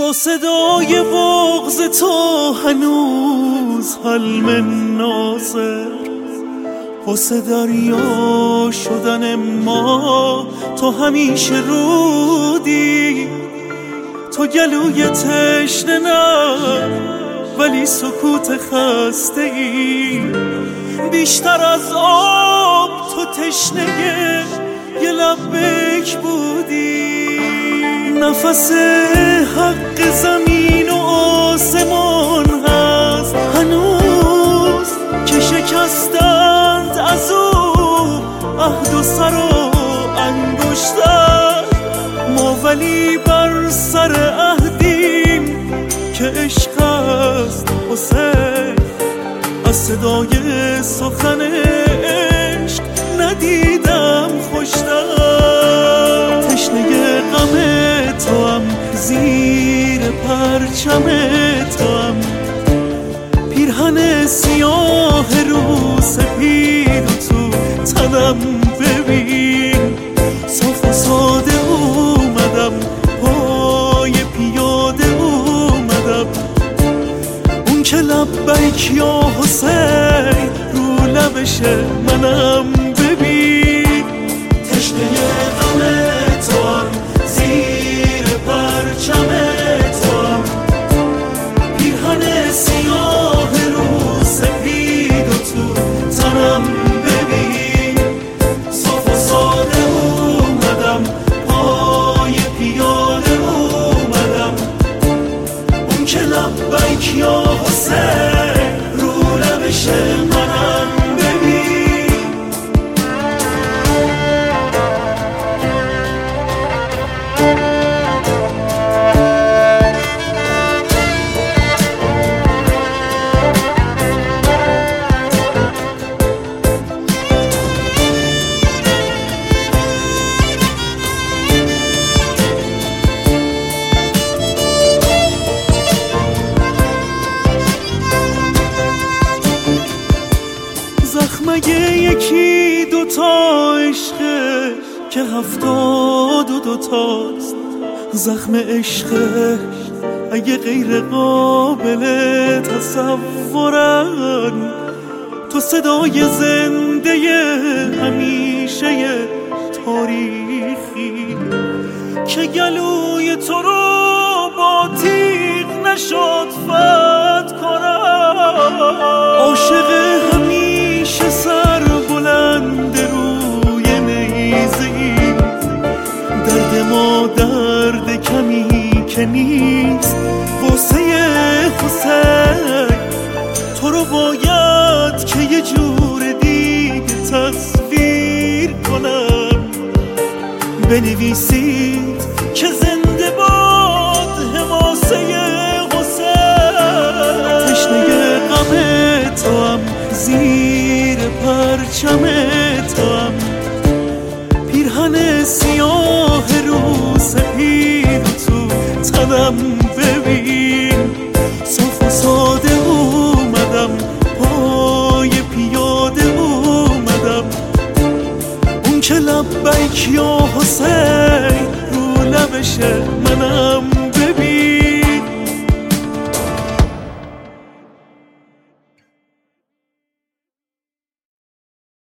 با صدای بغض تو هنوز حلم نازه، واسه دریا شدن ما تو همیشه رودی. تو گلوی تشنه نه ولی سکوت خسته ای، بیشتر از آب تو تشنه یه لبک بودی. نفس حق زمین و آسمان هست هنوز که شکستند از او عهد و سر و انگشتر. ما ولی بر سر عهدیم که عشق است حسین، از صدای سخن عشق ندیدم خوشتر. تشنه غم تو هم زیر پرچم تو هم، پیرهن سیاه رو سپید و تو تنم ببین. صاف و ساده اومدم پای پیاده اومدم، اون که لبیک یا حسین رو لبشه منم ببین. تشنه غم تو هم زیر پرچم تو هم، پیرهن سیاه رو سپید و تو تنم ببین. صاف و ساده اومدم پای پیاده اومدم، اون که لبیک یا حسین رو لبشه منم ببین. مگه یکی دوتا عشقه که 72 تاست. زخم عشقه اگه غیر قابل تصورن، تو صدای زنده همیشه تاریخی که گلوی تو رو با تیغ نشد فتح کنن. عاشق همیشه سر بلند روی نیزه‌ای، درد ما درد کمی که نیست واسه حسین. تو رو باید که یه جور دیگه تصویر کنم، بنویسید که زنده باد حماسه حسین. تشنه غم تو هم زیر پرچم تو هم، پیرهن سیاه رو سپید و تو تنم ببین. صاف و ساده اومدم پای پیاده اومدم، اون که لبیک یا حسین رو لبشه منم